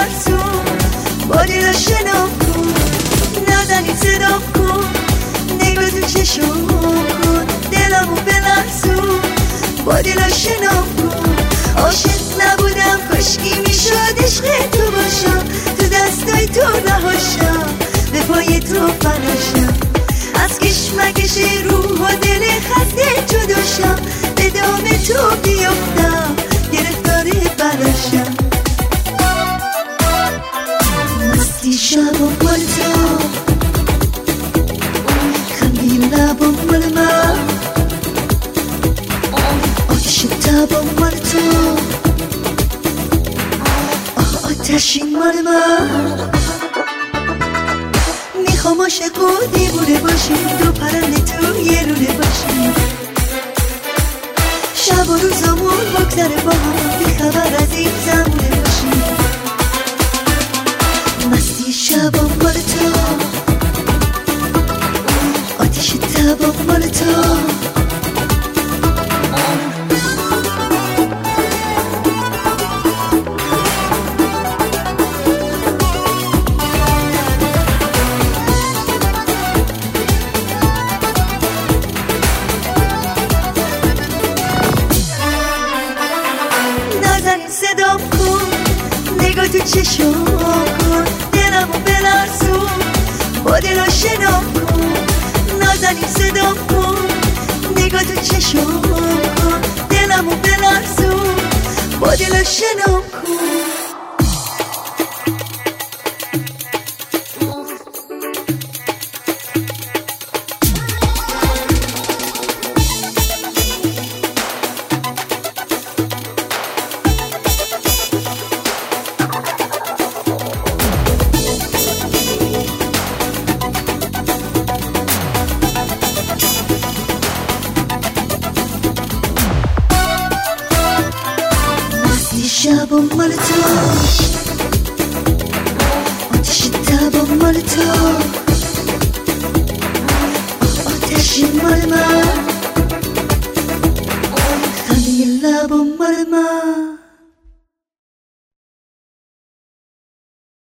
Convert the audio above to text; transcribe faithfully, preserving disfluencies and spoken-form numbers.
بلرزون، با دل شنا کن، نزنی صدا کن، نگاه تو چشم کن، دلمو بلرزون، با دل شنا کن. عاشق نبودم کاشکی میشد عشق تو باشم، تو دستای تو رهاشم، به پای تو فناشم، از کشمکش روح و دل خسته جداشم، به دام تو بیافتم گرفتار بلاشم. مستی شبم مال تو، خندی لبم مال من، آتش تبم مال تو، آه آتشی مال من. میخوام عاشق و دیوونه باشیم، دو پرنده تو یه لونه باشیم، شب و روزامون بگذره با هم، بیخبر از این زمونه باشیم. مستی شبم مال تو، آتیش تبم مال تو، صدام کن، نگاه تو چشم کن، دلمو بلرزون، با دل شنا کن، نازنین صدام کن، نگاه تو چشم کن، دلمو بلرزون، با دل شنا کن. شبم مال تو، آتش تبم مال تو، آتشی مال من، خنده لبم مال من.